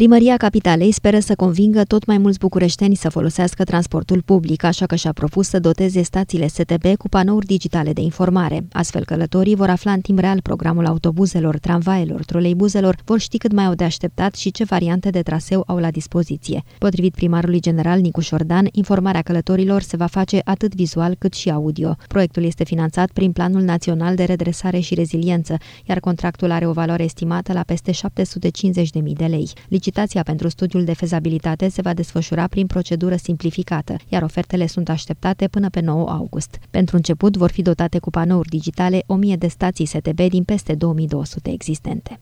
Primăria Capitalei speră să convingă tot mai mulți bucureșteni să folosească transportul public, așa că și-a propus să doteze stațiile STB cu panouri digitale de informare. Astfel, călătorii vor afla în timp real programul autobuzelor, tramvaelor, troleibuzelor, vor ști cât mai au de așteptat și ce variante de traseu au la dispoziție. Potrivit primarului general Nicu Șordan, informarea călătorilor se va face atât vizual cât și audio. Proiectul este finanțat prin Planul Național de Redresare și Reziliență, iar contractul are o valoare estimată la peste 750.000 de lei. Licitația pentru studiul de fezabilitate se va desfășura prin procedură simplificată, iar ofertele sunt așteptate până pe 9 august. Pentru început vor fi dotate cu panouri digitale 1000 de stații STB din peste 2200 existente.